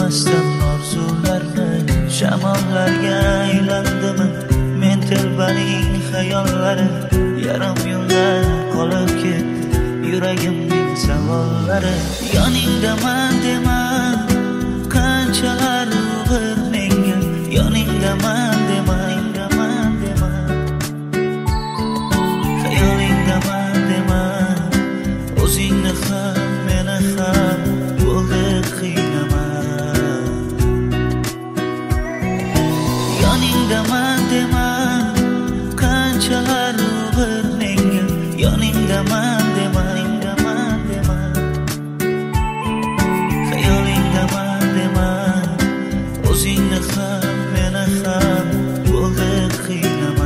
o'ylamasdan orzularni shamollarga aylandimi men telbaning xayollari yarim yo'lda qolib ketdi yuragimning savollari yoningdaman dema qanchalar bir menga yoningdaman dema xayolingdaman dema o'zingni ham meni ham bo'ldi qiynama yoningdaman dema qanchalar bir menga yoningdaman dema xayolingdaman dema o'zingni ham meni ham bo'ldi qiynama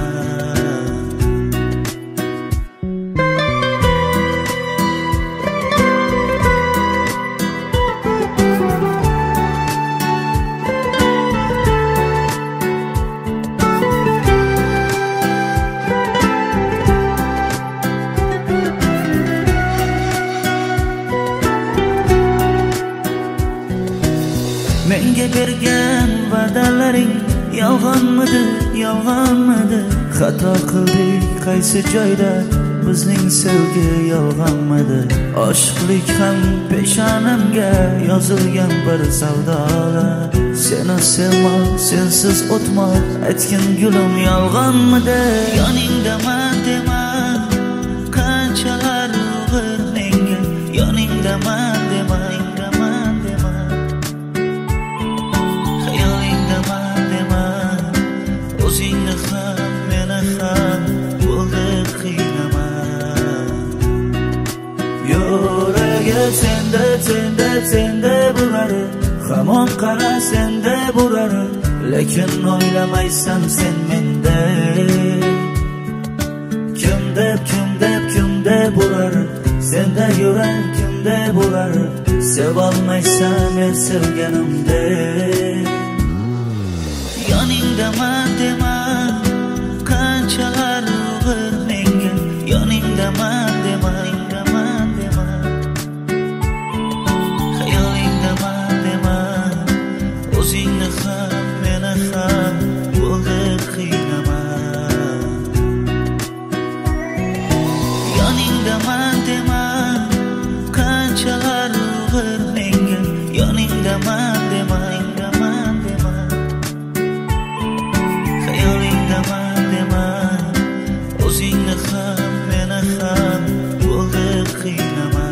menga bergan va'dalaring yolg'onmidi xato qildik qaysi joyda bizning sevgi yolg'onmidi oshiqlik ham peshonamga yozilgan bir savdolar seni sevmoq sensiz o'tmoq aytgin gulim yolg'onmidi yoningdaman dema qanchalar bir menga yoningdaman dema o'zingni ham meni ham bo'ldi qiynama yuragi senda bo'ladi hamon qara senda bo'ladi lekin o'ylamaysan sen menda kimda bo'ladi senda yurar kimda bo'ladi sevolmaysan men sevganimda yoningdaman dema qanchalar bir menga yoningdaman dema xayolingdaman dema o'zingni ham meni ham bo'ldi qiynama yoningdaman dema qanchalar bir menga yoningdaman dema o'zingni ham meni ham bo'ldi qiynama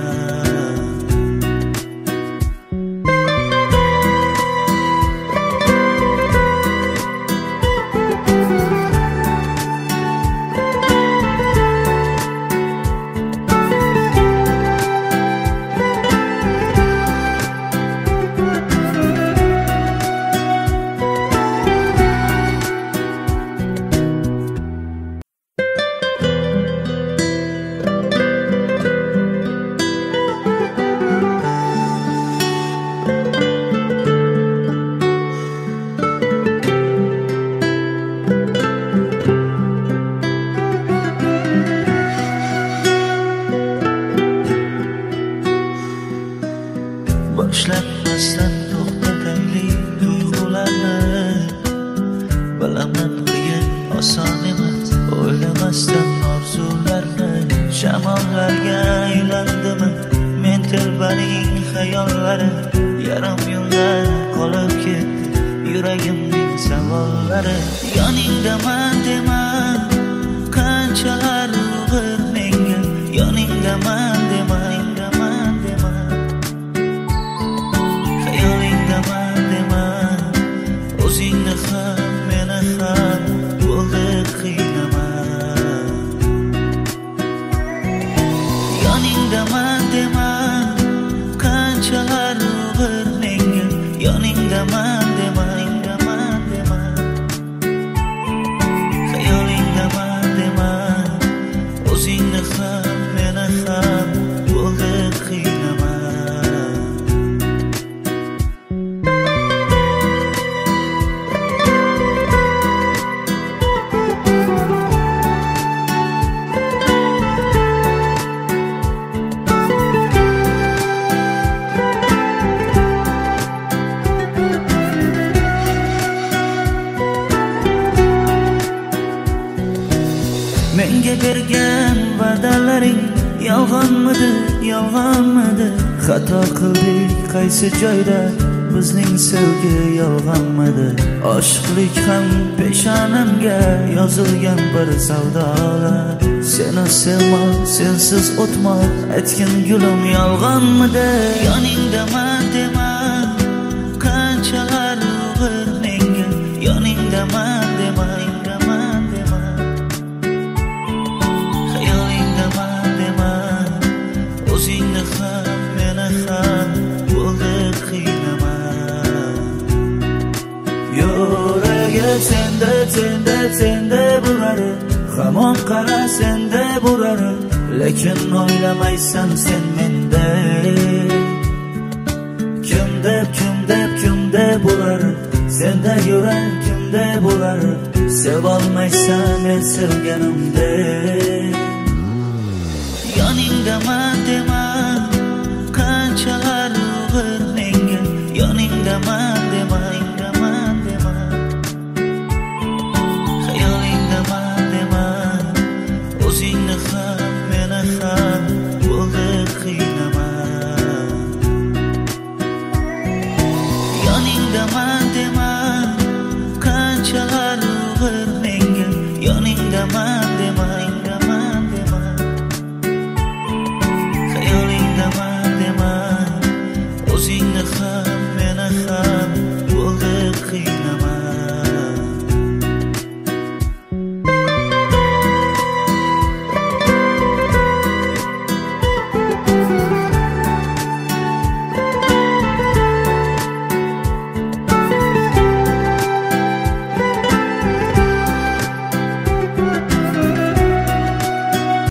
boshlanmasdan to'xtataylik tuyg'ularni bilaman qiyin oson emas o'ylamasdan orzularni shamollarga aylandimi men telbaning xayollari yarim yo'lda qolib ketdi yuragimning savollari yoningdaman dema qanchalar bir menga yoningdaman dema o'zingni ham meni ham bo'ldi qiynama yoningdaman dema qanchalar bir menga yoningdaman dema xayolingdaman dema o'zingni ham meni ham bo'ldi qiynama bergan va'dalaring yolg'onmidi, yolg'onmidi? Xato qildik qaysi joyda, bizning sevgi yolg'onmidi? Oshiqlik ham peshonamga yozilgan bir savdolar. Seni sevmoq, sensiz o'tmoq, aytgin gulim yolg'onmidi? Yoningdaman dema, qanchalar og'ir menga. Yoningdaman dema, indaman dema, xayolingdaman dema. O'zingni ham meni ham bo'ldi qiynama. Yuragi senda burar, hamon qara senda burar, lekin o'ylamaysan sen menda. Kimda bular, senda yurar kimda bular, sevolmaysan men sevganimda. Yoningdaman dema, qanchalar og'ir menga. Yoningdaman dema, indaman dema, xayolingdaman dema. O'zingni ham meni ham bo'ldi qiynama. Yoningdaman dema, qanchalar